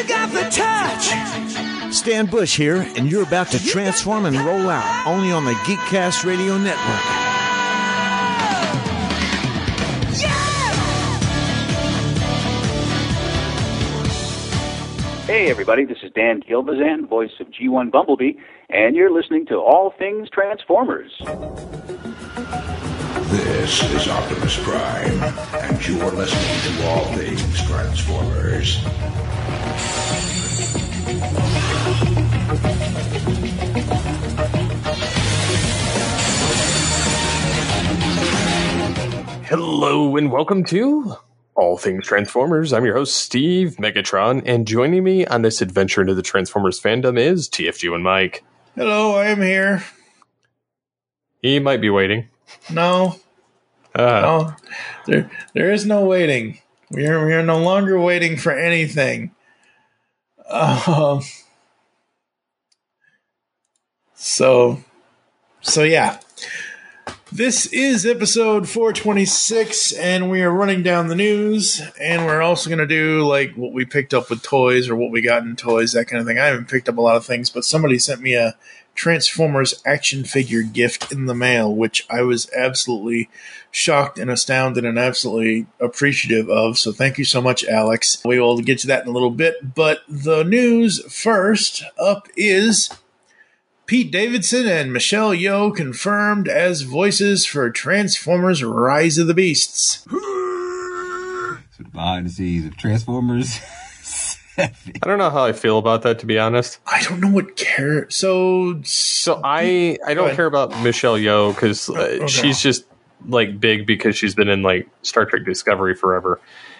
got the touch. Stan Bush here, and you're about to transform and roll out only on the Geekcast Radio Network. Hey everybody, this is Dan Gilbazan, voice of G1 Bumblebee, and you're listening to All Things Transformers. This is Optimus Prime, and you're listening to All Things Transformers. Hello and welcome to All Things Transformers. I'm your host, Steve Megatron, and joining me on this adventure into the Transformers fandom is TFG and Mike. Hello, I am here. He might be waiting. No. No. There is no waiting. We are no longer waiting for anything. So yeah. This is episode 426, and we are running down the news, and we're also going to do like what we picked up with toys or what we got in toys, that kind of thing. I haven't picked up a lot of things, but somebody sent me a Transformers action figure gift in the mail, which I was absolutely shocked and astounded and absolutely appreciative of. So thank you so much, Alex. We will get to that in a little bit, but the news first up is Pete Davidson and Michelle Yeoh confirmed as voices for Transformers Rise of the Beasts. So behind the scenes of Transformers. I don't know how I feel about that, to be honest. I don't know what care. So I don't care about Michelle Yeoh because she's just like big because she's been in like Star Trek Discovery forever,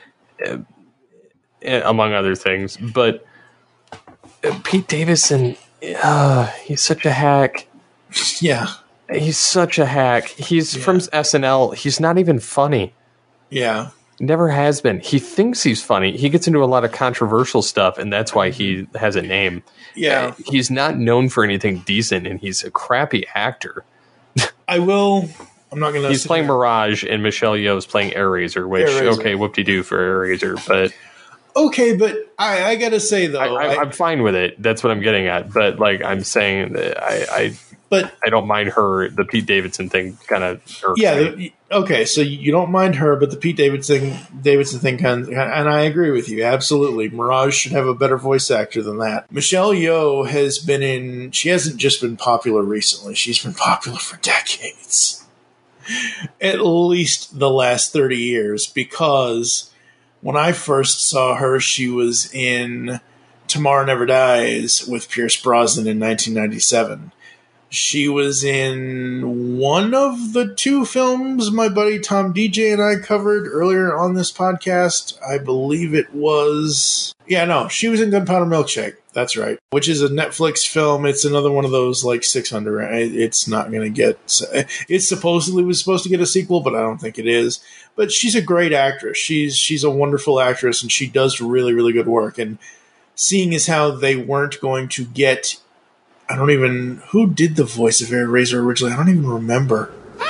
among other things. But Pete Davidson, he's such a hack. Yeah, he's such a hack. He's from SNL. He's not even funny. Yeah. Never has been. He thinks he's funny. He gets into a lot of controversial stuff, and that's why he has a name. Yeah. He's not known for anything decent, and he's a crappy actor. I'm not going to... He's playing Mirage, and Michelle Yeoh is playing Airazor, which, okay, whoop-de-doo for Airazor, but... Okay, but I got to say, though... I'm fine with it. That's what I'm getting at. But, like, I'm saying that I don't mind her. The Pete Davidson thing kind of irks me. Okay, so you don't mind her, but the Pete Davidson thing kind of, and I agree with you, absolutely. Mirage should have a better voice actor than that. Michelle Yeoh has been in... She hasn't just been popular recently. She's been popular for decades. At least the last 30 years, because... When I first saw her, she was in Tomorrow Never Dies with Pierce Brosnan in 1997. She was in one of the two films my buddy Tom DJ and I covered earlier on this podcast. I believe it was... she was in Gunpowder Milkshake. That's right. Which is a Netflix film. It's another one of those, like, 600. It's not going to get... It supposedly was supposed to get a sequel, but I don't think it is. But she's a great actress. She's a wonderful actress, and she does really, really good work. And seeing as how they weren't going to get... Who did the voice of Airazor originally? I don't even remember.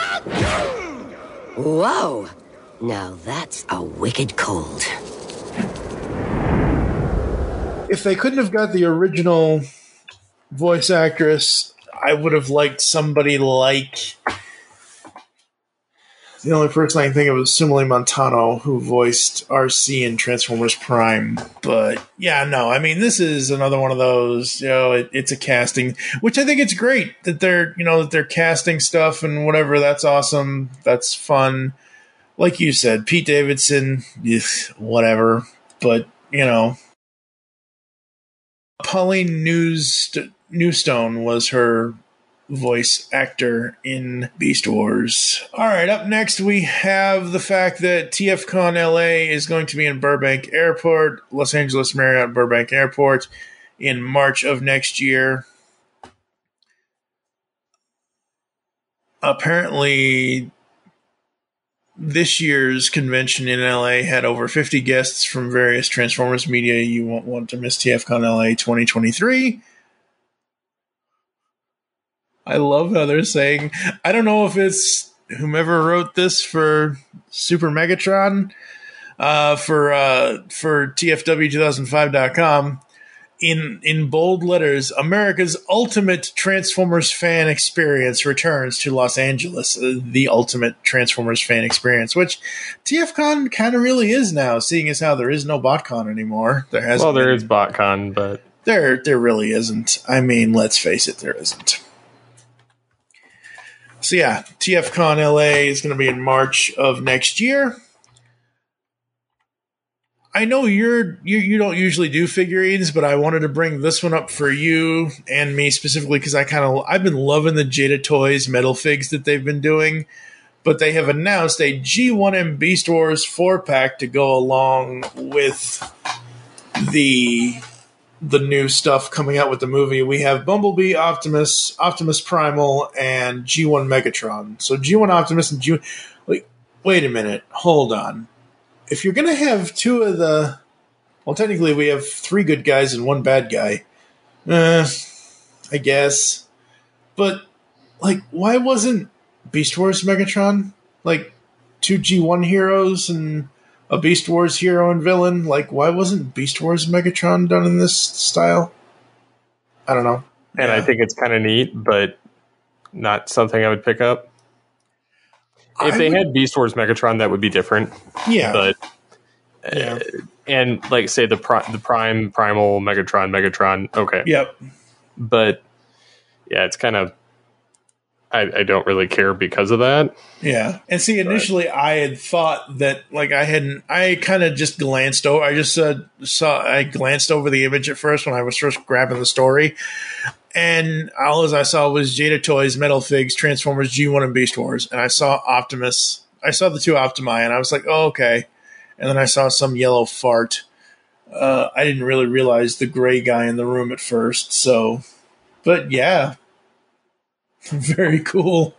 Whoa! Now that's a wicked cold. If they couldn't have got the original voice actress, I would have liked somebody like... The only person I can think of is Simile Montano, who voiced RC in Transformers Prime. But, this is another one of those, it's a casting, which I think it's great that they're casting stuff and whatever. That's awesome. That's fun. Like you said, Pete Davidson, whatever. But, Pauline Newstone was her voice actor in Beast Wars. All right, up next we have the fact that TFCon LA is going to be in Burbank Airport, Los Angeles Marriott Burbank Airport, in March of next year. Apparently, this year's convention in LA had over 50 guests from various Transformers media. You won't want to miss TFCon LA 2023. I love how they're saying, I don't know if it's whomever wrote this for Super Megatron, for TFW2005.com. In bold letters, America's ultimate Transformers fan experience returns to Los Angeles. The ultimate Transformers fan experience, which TFCon kind of really is now, seeing as how there is no BotCon anymore. There is BotCon, but there really isn't. I mean, let's face it, there isn't. So yeah, TFCon LA is going to be in March of next year. I know you don't usually do figurines, but I wanted to bring this one up for you and me specifically because I've been loving the Jada Toys metal figs that they've been doing, but they have announced a G1M Beast Wars 4-pack to go along with the new stuff coming out with the movie. We have Bumblebee, Optimus Primal, and G1 Megatron. So G1 Optimus and G1... wait a minute. Hold on. If you're going to have two of the... Well, technically we have 3 good guys and 1 bad guy. I guess. But, why wasn't Beast Wars Megatron? 2 G1 heroes and a Beast Wars hero and villain? Why wasn't Beast Wars Megatron done in this style? I don't know. And I think it's kind of neat, but not something I would pick up. If they had Beast Wars Megatron, that would be different. Yeah. But and say the Primal Megatron, okay. Yep. But yeah, it's kind of I don't really care because of that. Yeah. And see, initially I had thought that I kind of just glanced over. I just I glanced over the image at first when I was first grabbing the story. And all as I saw was Jada Toys, Metal Figs, Transformers, G1, and Beast Wars. And I saw Optimus. I saw the 2 Optimi, and I was like, oh, okay. And then I saw some yellow fart. I didn't really realize the gray guy in the room at first. So, but yeah. Very cool.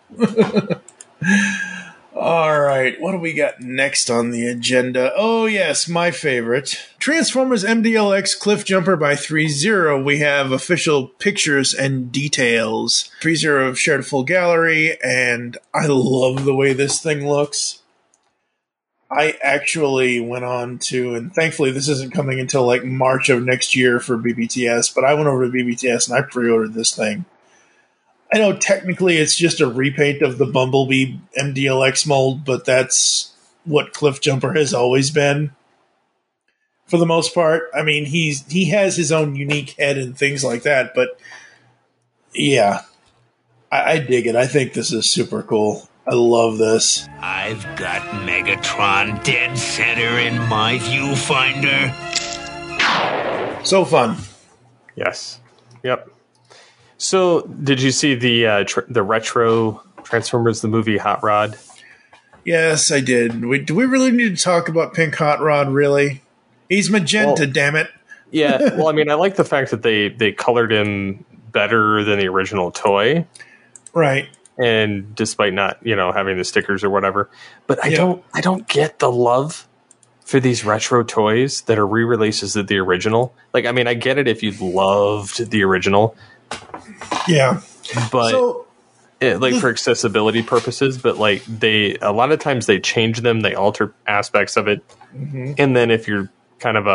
All right, what do we got next on the agenda? Oh, yes, my favorite. Transformers MDLX Cliff Jumper by 3-0. We have official pictures and details. 3-0 have shared a full gallery, and I love the way this thing looks. I actually went on to, and thankfully this isn't coming until March of next year for BBTS, but I went over to BBTS and I pre-ordered this thing. I know technically it's just a repaint of the Bumblebee MDLX mold, but that's what Cliff Jumper has always been. For the most part. I mean, he has his own unique head and things like that, but yeah. I dig it. I think this is super cool. I love this. I've got Megatron dead center in my viewfinder. So fun. Yes. Yep. So, did you see the retro Transformers the movie Hot Rod? Yes, I did. Do we really need to talk about Pink Hot Rod? Really? He's magenta, damn it. Yeah. Well, I mean, I like the fact that they colored him better than the original toy, right? And despite not having the stickers or whatever, but I don't get the love for these retro toys that are re-releases of the original. I mean, I get it if you loved the original. Yeah, but for accessibility purposes, but a lot of times they change them, they alter aspects of it, and then if you're kind of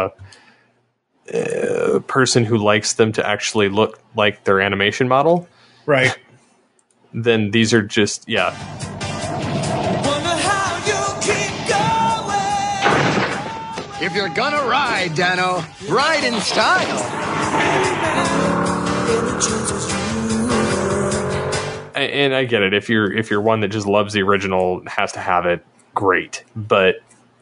a person who likes them to actually look like their animation model, right? Then these are just If you're gonna ride, Dano, ride in style. And I get it. If you're one that just loves the original, has to have it, great. But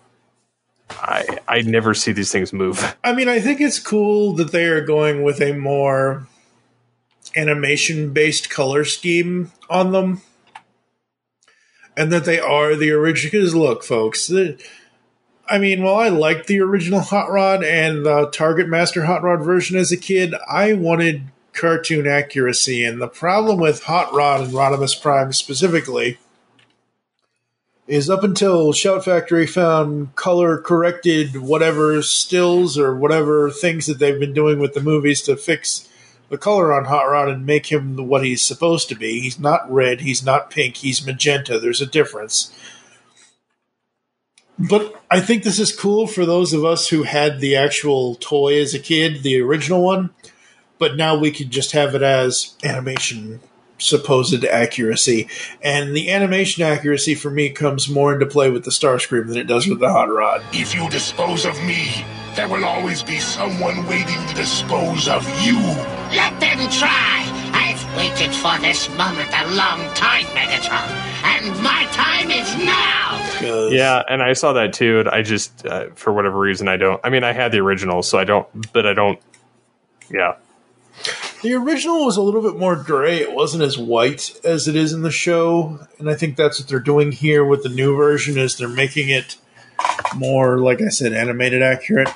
I never see these things move. I mean, I think it's cool that they are going with a more animation-based color scheme on them, and that they are the original. Because look, folks, I mean, while I liked the original Hot Rod and the Target Master Hot Rod version as a kid, I wanted cartoon accuracy, and the problem with Hot Rod and Rodimus Prime specifically is up until Shout Factory found color-corrected whatever stills or whatever things that they've been doing with the movies to fix the color on Hot Rod and make him what he's supposed to be. He's not red, he's not pink, he's magenta. There's a difference. But I think this is cool for those of us who had the actual toy as a kid, the original one. But now we could just have it as animation supposed accuracy. And the animation accuracy for me comes more into play with the Starscream than it does with the Hot Rod. If you dispose of me, there will always be someone waiting to dispose of you. Let them try. I've waited for this moment a long time, Megatron. And my time is now. Yeah, and I saw that too. And I just, for whatever reason, I don't. I mean, I had the original, so I don't. But I don't. Yeah. The original was a little bit more gray. It wasn't as white as it is in the show. And I think that's what they're doing here with the new version is they're making it more, like I said, animated accurate.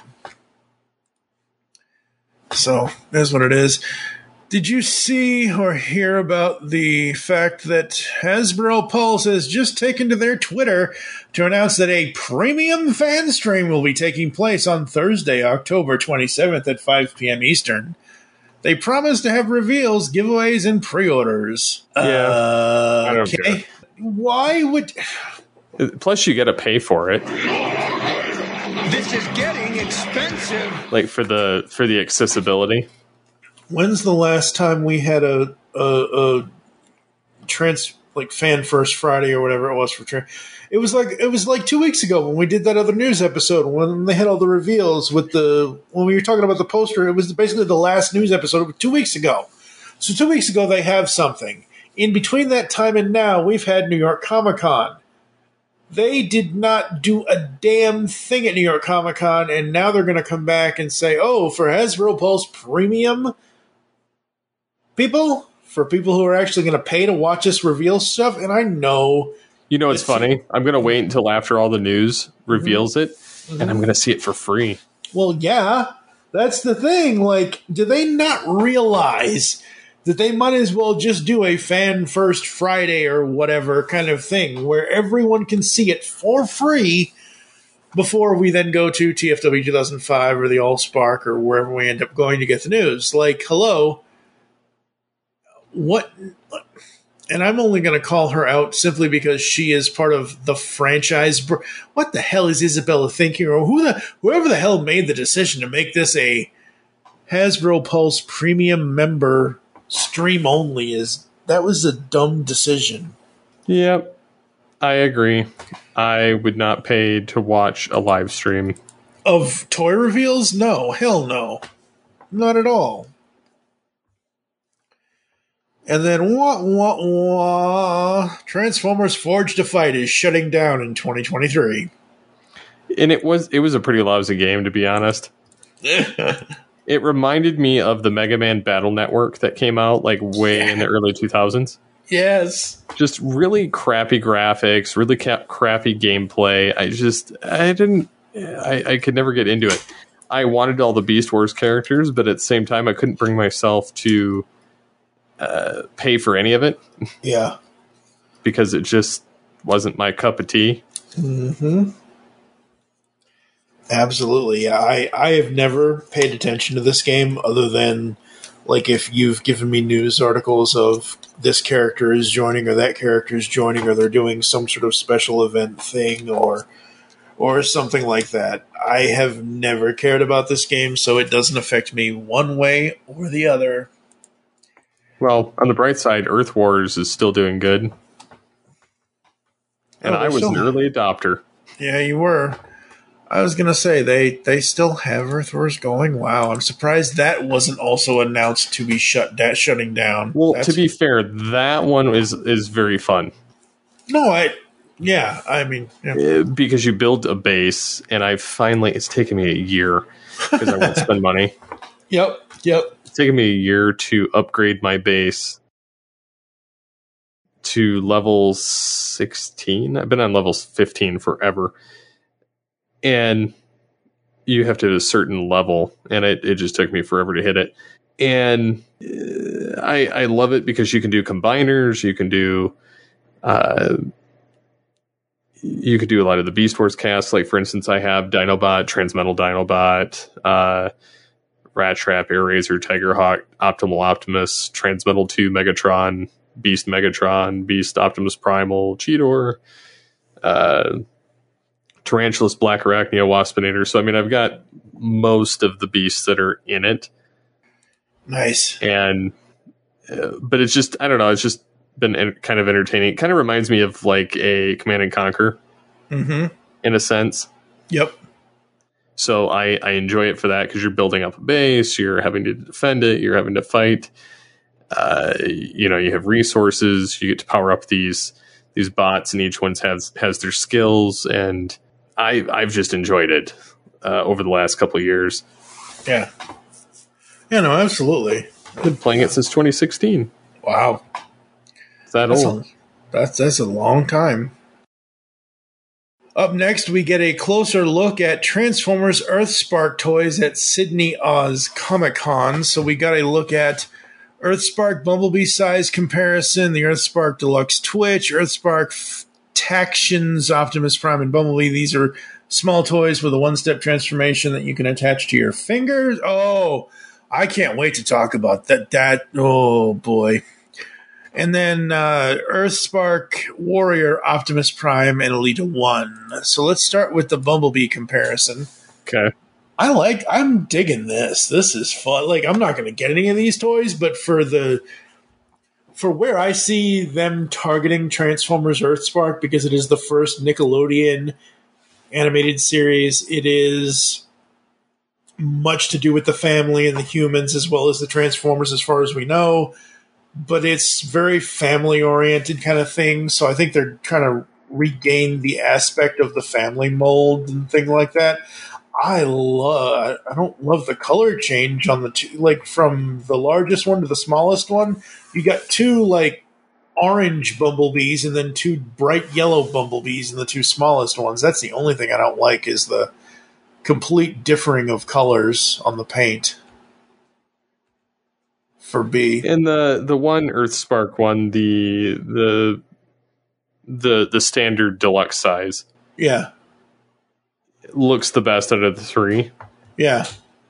So, that's what it is. Did you see or hear about the fact that Hasbro Pulse has just taken to their Twitter to announce that a premium fan stream will be taking place on Thursday, October 27th at 5 p.m. Eastern? They promise to have reveals, giveaways, and pre-orders. Yeah, I don't care. Why would... Plus, you got to pay for it. This is getting expensive. Like for the accessibility. When's the last time we had a Fan First Friday or whatever it was for it was like 2 weeks ago when we did that other news episode when they had all the reveals when we were talking about the poster. It was basically the last news episode 2 weeks ago. So 2 weeks ago they have something. In between that time and now, we've had New York Comic Con. They did not do a damn thing at New York Comic Con, and now they're going to come back and say, "Oh, for Hasbro Pulse Premium people, for people who are actually going to pay to watch us reveal stuff." And I know. You know, it's funny. I'm going to wait until after all the news reveals it, and I'm going to see it for free. Well, yeah, that's the thing. Like, do they not realize that they might as well just do a Fan First Friday or whatever kind of thing where everyone can see it for free before we then go to TFW 2005 or the AllSpark or wherever we end up going to get the news? Like, hello. What? And I'm only going to call her out simply because she is part of the franchise. What the hell is Isabella thinking? Or whoever the hell made the decision to make this a Hasbro Pulse premium member stream only? That was a dumb decision. Yep, I agree. I would not pay to watch a live stream of toy reveals. No, hell no, not at all. And then Transformers Forged to Fight is shutting down in 2023. And it was a pretty lousy game, to be honest. It reminded me of the Mega Man Battle Network that came out like way in the early 2000s. Yes. Just really crappy graphics, really crappy gameplay. I could never get into it. I wanted all the Beast Wars characters, but at the same time, I couldn't bring myself to pay for any of it. Yeah. Because it just wasn't my cup of tea. Mm-hmm. Absolutely. Yeah, I have never paid attention to this game other than like if you've given me news articles of this character is joining or that character is joining or they're doing some sort of special event thing or something like that. I have never cared about this game, so it doesn't affect me one way or the other. Well, on the bright side, Earth Wars is still doing good. And I was an early adopter. Yeah, you were. I was going to say, they still have Earth Wars going. Wow, I'm surprised that wasn't also announced to be shutting down. Well, to be fair, that one is very fun. No, yeah. Because you build a base, and it's taken me a year because I won't spend money. Yep. It's taken me a year to upgrade my base to level 16. I've been on level 15 forever. And you have to hit a certain level, and it just took me forever to hit it. And I love it because you can do combiners, you can do a lot of the Beast Wars casts. Like, for instance, I have Dinobot, Transmetal Dinobot, Rat Trap, Air Razor, Tigerhawk, Optimal Optimus, Transmetal 2 Megatron, Beast Optimus Primal, Cheetor, Tarantulas, Black Arachnia, Waspinator. So, I mean, I've got most of the beasts that are in it. Nice. And, but it's just, I don't know, it's just been kind of entertaining. It kind of reminds me of like a Command and Conquer in a sense. Yep. So I enjoy it for that because you're building up a base, you're having to defend it, you're having to fight. You have resources, you get to power up these bots, and each one has their skills, and I've just enjoyed it over the last couple of years. Yeah. Yeah, no, absolutely. I've been playing it since 2016. Wow. It's that old. That's a long time. Up next, we get a closer look at Transformers Earthspark toys at Sydney Oz Comic Con. So we got a look at Earthspark Bumblebee size comparison, the Earthspark Deluxe Twitch, Earthspark Tactions, Optimus Prime, and Bumblebee. These are small toys with a one-step transformation that you can attach to your fingers. Oh, I can't wait to talk about that. Oh, boy. And then Earthspark Warrior, Optimus Prime, and Elita 1. So let's start with the Bumblebee comparison. Okay. I'm digging this. This is fun. Like, I'm not going to get any of these toys, but for where I see them targeting Transformers Earthspark, because it is the first Nickelodeon animated series, it is much to do with the family and the humans as well as the Transformers as far as we know. But it's very family-oriented kind of thing, so I think they're trying to regain the aspect of the family mold and thing like that. I don't love the color change on the two, like from the largest one to the smallest one. You got two like orange bumblebees and then two bright yellow bumblebees in the two smallest ones. That's the only thing I don't like is the complete differing of colors on the paint. For B. And the one Earthspark one, the standard deluxe size. Yeah. Looks the best out of the three. Yeah.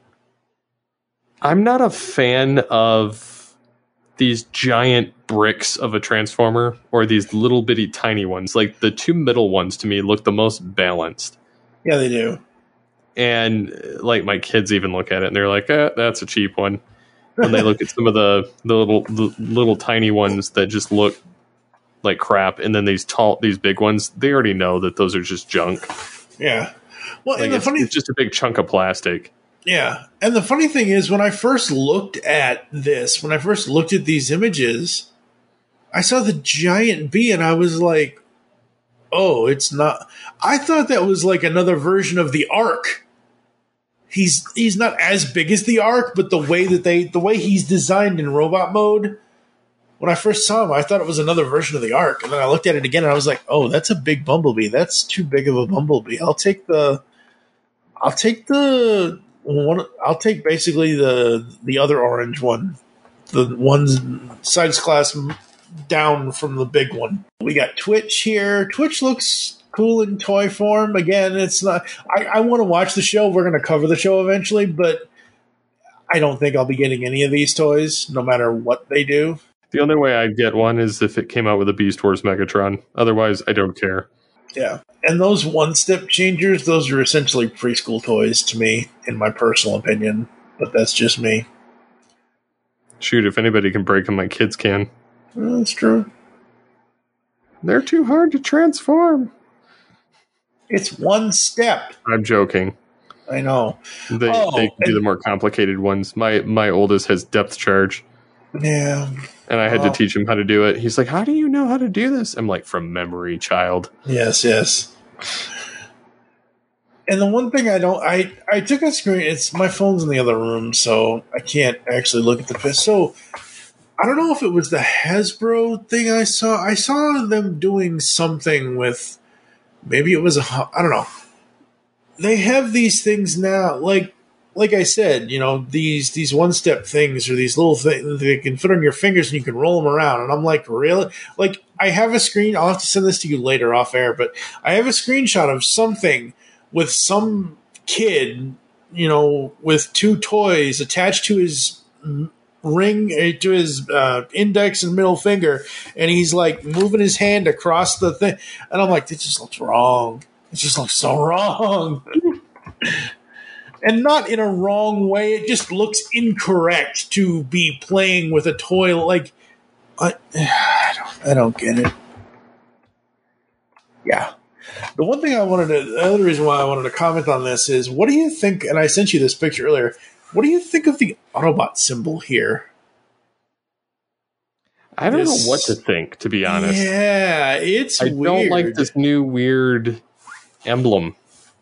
I'm not a fan of these giant bricks of a Transformer or these little bitty tiny ones. Like the two middle ones to me look the most balanced. Yeah, they do. And like my kids even look at it and they're like, that's a cheap one. When they look at some of the little tiny ones that just look like crap, and then these big ones, they already know that those are just junk. Yeah. Well, like and it's just a big chunk of plastic. Yeah. And the funny thing is, when I first looked at these images, I saw the giant bee and I was like, oh, it's not. I thought that was like another version of the Ark. He's not as big as the Ark, but the way he's designed in robot mode, when I first saw him, I thought it was another version of the Ark. And then I looked at it again and I was like, oh, that's a big Bumblebee. That's too big of a Bumblebee. I'll take basically the other orange one. The one's size class down from the big one. We got Twitch here. Twitch looks cool in toy form. Again, it's not. I want to watch the show. We're going to cover the show eventually, but I don't think I'll be getting any of these toys, no matter what they do. The only way I'd get one is if it came out with a Beast Wars Megatron. Otherwise, I don't care. Yeah, and those one-step changers, those are essentially preschool toys to me, in my personal opinion. But that's just me. Shoot, if anybody can break them, my kids can. Well, that's true. They're too hard to transform. It's one step. I'm joking. I know. They can do the more complicated ones. My oldest has depth charge. Yeah. And I had to teach him how to do it. He's like, how do you know how to do this? I'm like, from memory, child. Yes. And the one thing I took a screen, my phone's in the other room, so I can't actually look at the picture. So I don't know if it was the Hasbro thing I saw. I saw them doing something with, maybe it was I don't know. They have these things now, like I said, these one-step things or these little things they can fit on your fingers and you can roll them around. And I'm like, really? Like, I have a screen. I'll have to send this to you later off air, but I have a screenshot of something with some kid, with two toys attached to his ring, to his index and middle finger, and he's like moving his hand across the thing. And I'm like, this just looks wrong. It just looks so wrong. And not in a wrong way. It just looks incorrect to be playing with a toy. Like, I don't get it. Yeah. The other reason why I wanted to comment on this is, what do you think, and I sent you this picture earlier, what do you think of the Autobot symbol here? I don't know what to think, to be honest. Yeah, it's weird. I don't like this new weird emblem.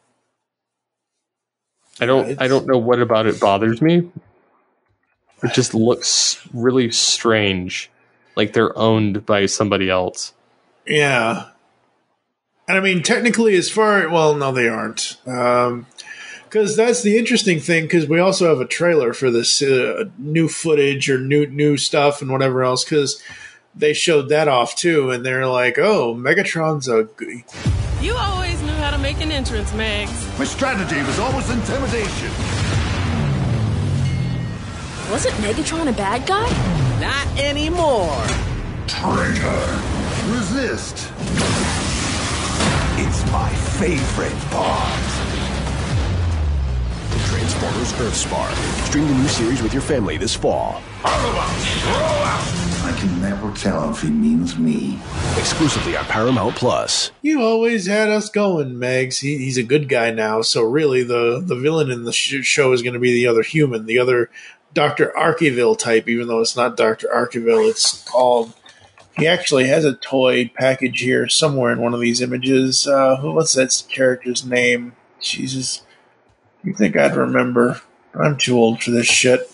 I don't know what about it bothers me. It just looks really strange, like they're owned by somebody else. Yeah. And I mean, technically, no, they aren't. Because that's the interesting thing, because we also have a trailer for this new footage or new stuff and whatever else, because they showed that off too, and they're like, oh, Megatron's a goodie. You always knew how to make an entrance, Megs. My strategy was always intimidation. Wasn't Megatron a bad guy? Not anymore. Traitor. Resist. It's my favorite part. Transformers Earthspark. Stream the new series with your family this fall. Autobots, roll out! I can never tell if he means me. Exclusively on Paramount Plus. You always had us going, Megs. He's a good guy now, so really the villain in the show is going to be the other human, the other Dr. Arkeville type, even though it's not Dr. Arkeville. It's called... He actually has a toy package here somewhere in one of these images. What's that character's name? Jesus. You think I'd remember? I'm too old for this shit.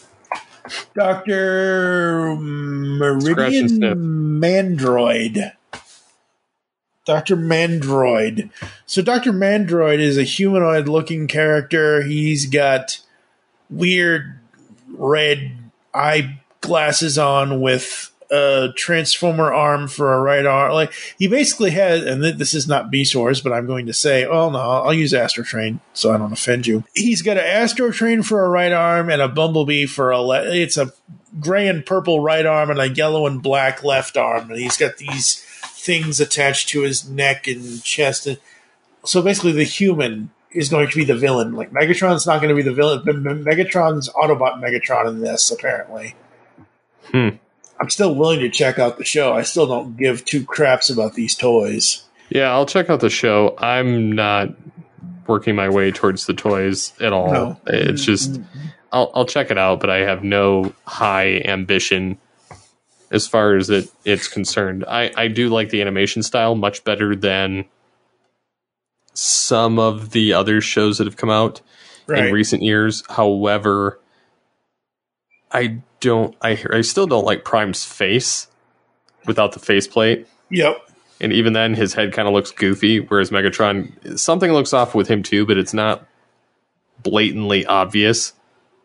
Dr. Meridian Mandroid. Dr. Mandroid. So Dr. Mandroid is a humanoid-looking character. He's got weird red eyeglasses on with a transformer arm for a right arm. Like, he basically has, and this is not B-Source, but I'm going to say, oh no, I'll use Astrotrain so I don't offend you. He's got an Astrotrain for a right arm and a Bumblebee for it's a gray and purple right arm and a yellow and black left arm. And he's got these things attached to his neck and chest. And so basically the human is going to be the villain. Like, Megatron's not going to be the villain, but Megatron's Autobot Megatron in this, apparently. I'm still willing to check out the show. I still don't give two craps about these toys. Yeah, I'll check out the show. I'm not working my way towards the toys at all. No. It's just, I'll check it out, but I have no high ambition as far as it's concerned. I do like the animation style much better than some of the other shows that have come out in recent years. However, I still don't like Prime's face without the faceplate. Yep. And even then, his head kind of looks goofy, whereas Megatron, something looks off with him too, but it's not blatantly obvious.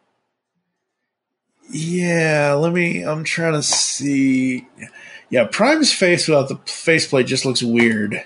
Yeah, I'm trying to see. Yeah, Prime's face without the faceplate just looks weird.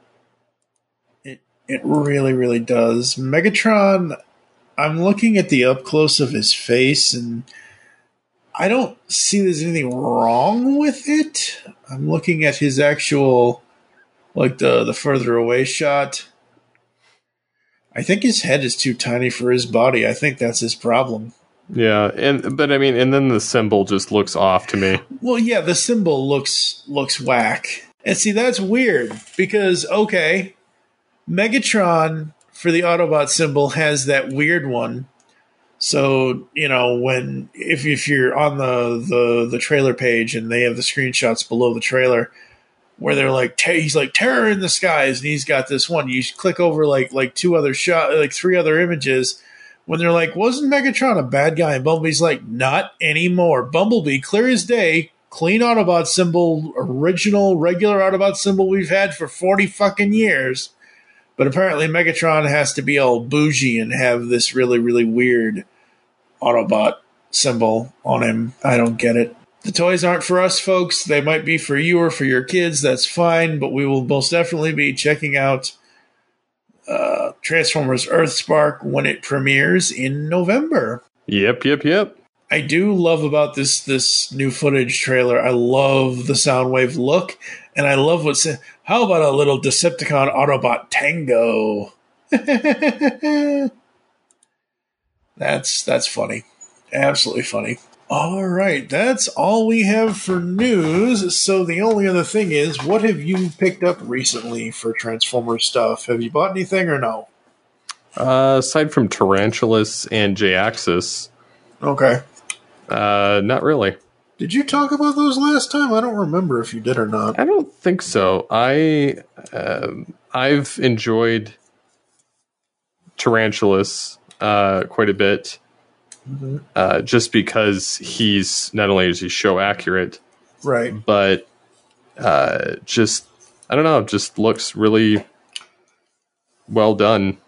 It really, really does. Megatron, I'm looking at the up close of his face, and I don't see there's anything wrong with it. I'm looking at his actual, like the further away shot. I think his head is too tiny for his body. I think that's his problem. Yeah, but I mean, and then the symbol just looks off to me. Well, yeah, the symbol looks whack. And see, that's weird because, okay, Megatron for the Autobot symbol has that weird one. So, you know, if you're on the trailer page and they have the screenshots below the trailer where they're like, he's like terror in the skies, and he's got this one. You click over like three other images when they're like, wasn't Megatron a bad guy? And Bumblebee's like, not anymore. Bumblebee, clear as day, clean Autobot symbol, original regular Autobot symbol we've had for 40 fucking years. But apparently Megatron has to be all bougie and have this really, really weird Autobot symbol on him. I don't get it. The toys aren't for us, folks. They might be for you or for your kids. That's fine. But we will most definitely be checking out Transformers Earthspark when it premieres in November. Yep. I do love about this new footage trailer. I love the Soundwave look. And I love how about a little Decepticon Autobot tango? That's funny. Absolutely funny. All right, that's all we have for news. So the only other thing is, what have you picked up recently for Transformers stuff? Have you bought anything or no? Aside from Tarantulas and J-Axis. Okay. Not really. Did you talk about those last time? I don't remember if you did or not. I don't think so. I've enjoyed Tarantulas quite a bit. Mm-hmm. Just because he's not only is he show accurate, right, but just I don't know, just looks really well done.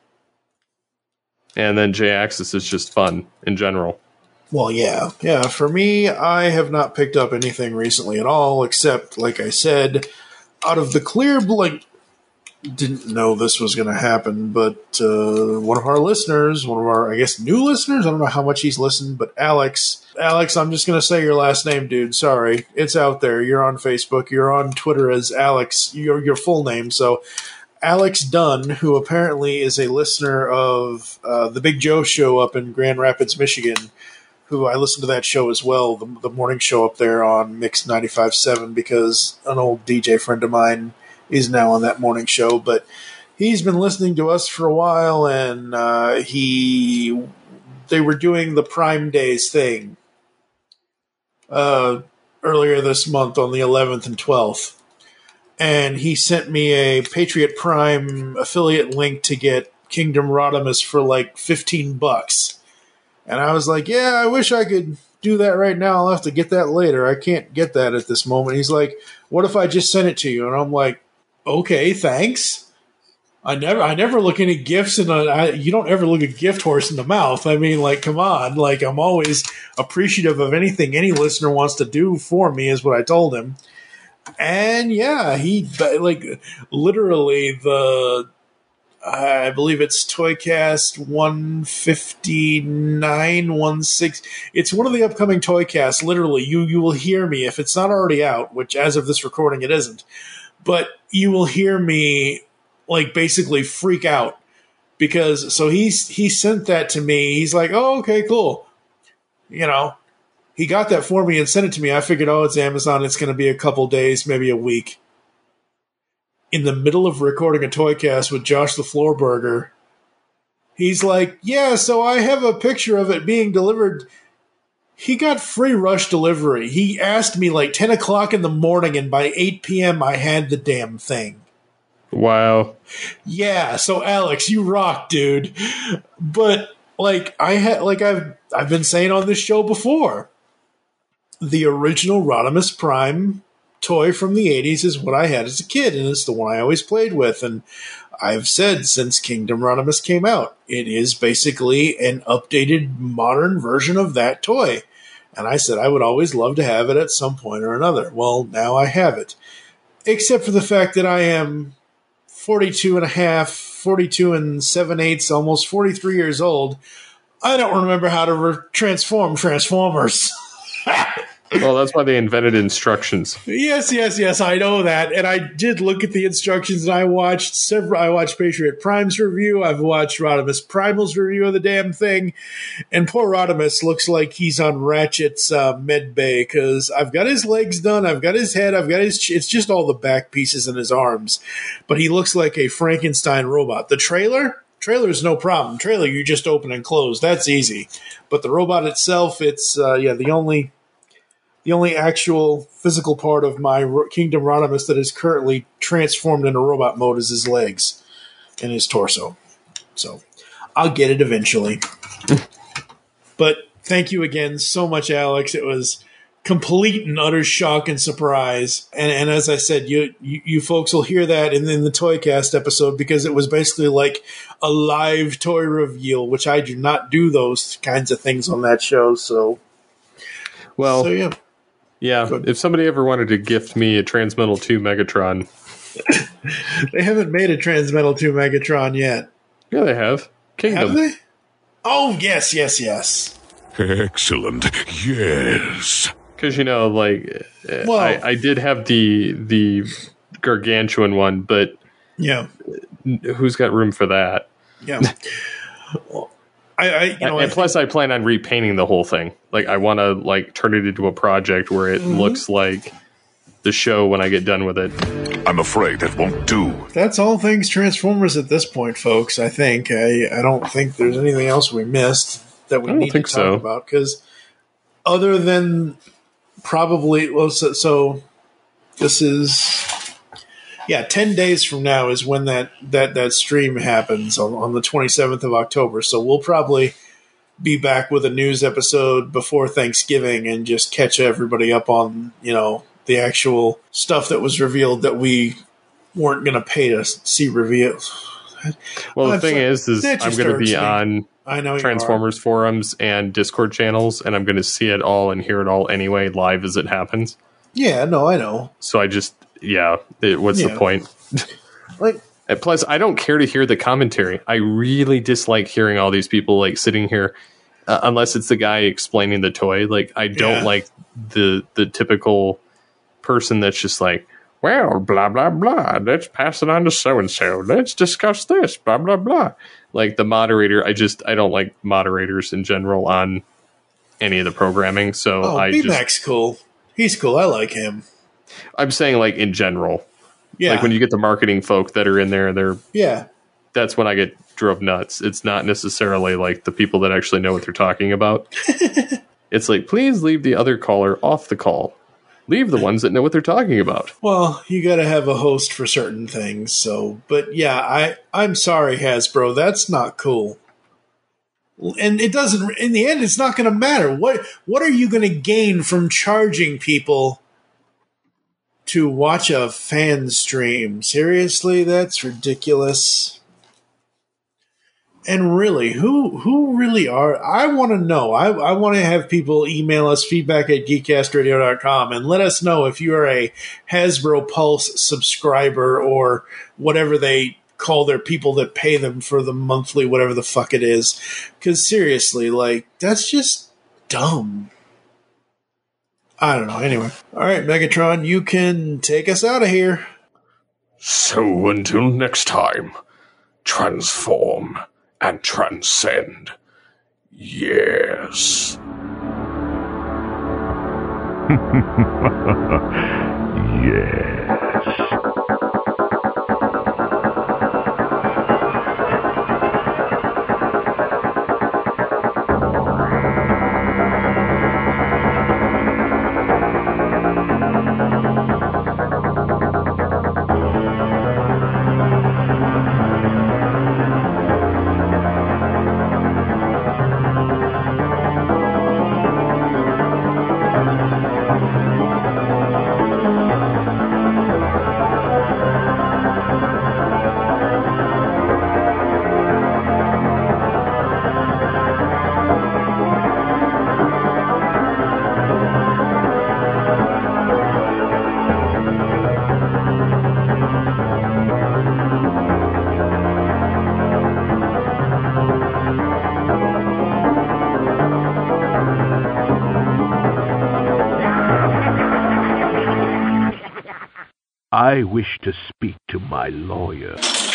And then J-Axis is just fun in general. Well, yeah. For me, I have not picked up anything recently at all, except, like I said, out of the clear, didn't know this was going to happen, but one of our listeners, I guess, new listeners, I don't know how much he's listened, but Alex, I'm just going to say your last name, dude. Sorry. It's out there. You're on Facebook. You're on Twitter as Alex, your full name. So Alex Dunn, who apparently is a listener of the Big Joe show up in Grand Rapids, Michigan, who I listen to that show as well, the morning show up there on Mix 95.7, because an old DJ friend of mine is now on that morning show, but he's been listening to us for a while, and they were doing the Prime Days thing earlier this month on the 11th and 12th, and he sent me a Patriot Prime affiliate link to get Kingdom Rodimus for like $15, and I was like, yeah, I wish I could do that right now. I'll have to get that later. I can't get that at this moment. He's like, what if I just sent it to you? And I'm like, okay, thanks. I never look any gifts you don't ever look a gift horse in the mouth. I mean, like, come on. Like, I'm always appreciative of anything any listener wants to do for me, is what I told him. And yeah, he, like, literally I believe it's Toycast 159, 16. It's one of the upcoming Toycasts. Literally, you will hear me, if it's not already out, which as of this recording it isn't, but you will hear me like basically freak out, because he sent that to me. He's like, oh, okay, cool. You know, he got that for me and sent it to me. I figured, oh, it's Amazon. It's going to be a couple days, maybe a week. In the middle of recording a Toycast with Josh the Floorburger, he's like, yeah, so I have a picture of it being delivered. He got free rush delivery. He asked me like 10 o'clock in the morning, and by 8 p.m. I had the damn thing. Wow. Yeah, so Alex, you rock, dude. But like I've been saying on this show before, the original Rodimus Prime toy from the 80s is what I had as a kid, and it's the one I always played with. And I've said since Kingdom Rodimus came out, it is basically an updated modern version of that toy. And I said I would always love to have it at some point or another. Well, now I have it. Except for the fact that I am 42 and 7/8, almost 43 years old. I don't remember how to transform Transformers. Well, that's why they invented instructions. Yes, I know that. And I did look at the instructions, and I watched Patriot Prime's review. I've watched Rodimus Primal's review of the damn thing. And poor Rodimus looks like he's on Ratchet's med bay, because I've got his legs done, I've got his head, it's just all the back pieces and his arms. But he looks like a Frankenstein robot. The trailer's no problem. Trailer, you just open and close. That's easy. But the robot itself, it's, the only actual physical part of my Kingdom Rodimus that is currently transformed into robot mode is his legs and his torso. So I'll get it eventually. But thank you again so much, Alex. It was complete and utter shock and surprise. And as I said, you folks will hear that in the Toycast episode, because it was basically like a live toy reveal, which I do not do those kinds of things on that show. So yeah. Yeah, if somebody ever wanted to gift me a Transmetal 2 Megatron. They haven't made a Transmetal 2 Megatron yet. Yeah, they have. Kingdom. Have they? Oh, yes. Excellent. Yes. Because, Well- I did have the gargantuan one, but Yeah. who's got room for that? Yeah. And plus, I plan on repainting the whole thing. Like, I want to turn it into a project where it looks like the show when I get done with it. I'm afraid that won't do. That's all things Transformers at this point, folks. I think. I don't think there's anything else we missed that we need to talk about. Because other than probably, so this is 10 days from now is when that stream happens on the 27th of October. So we'll probably be back with a news episode before Thanksgiving and just catch everybody up on, the actual stuff that was revealed that we weren't going to pay to see revealed. Well, the thing is I'm going to be on Transformers forums and Discord channels, and I'm going to see it all and hear it all anyway, live as it happens. Yeah, no, I know. So I just, what's the point? And plus, I don't care to hear the commentary. I really dislike hearing all these people sitting here, unless it's the guy explaining the toy. I don't like the typical person that's just well, blah, blah, blah. Let's pass it on to so-and-so. Let's discuss this, blah, blah, blah. The moderator, I don't like moderators in general on any of the programming. So B-Mac's cool. He's cool. I like him. I'm saying in general. Yeah. When you get the marketing folk that are in there, that's when I get drove nuts. It's not necessarily the people that actually know what they're talking about. It's please leave the other caller off the call. Leave the ones that know what they're talking about. Well, you got to have a host for certain things. So, but I'm sorry, Hasbro. That's not cool. And it doesn't, in the end, it's not going to matter. What are you going to gain from charging people to watch a fan stream? Seriously, that's ridiculous. And really, who really are... I want to know. I want to have people email us feedback@geekcastradio.com and let us know if you are a Hasbro Pulse subscriber or whatever they call their people that pay them for the monthly, whatever the fuck it is. Because seriously, that's just dumb. I don't know. Anyway. All right, Megatron, you can take us out of here. So until next time, transform and transcend. Yes. Yes. I wish to speak to my lawyer.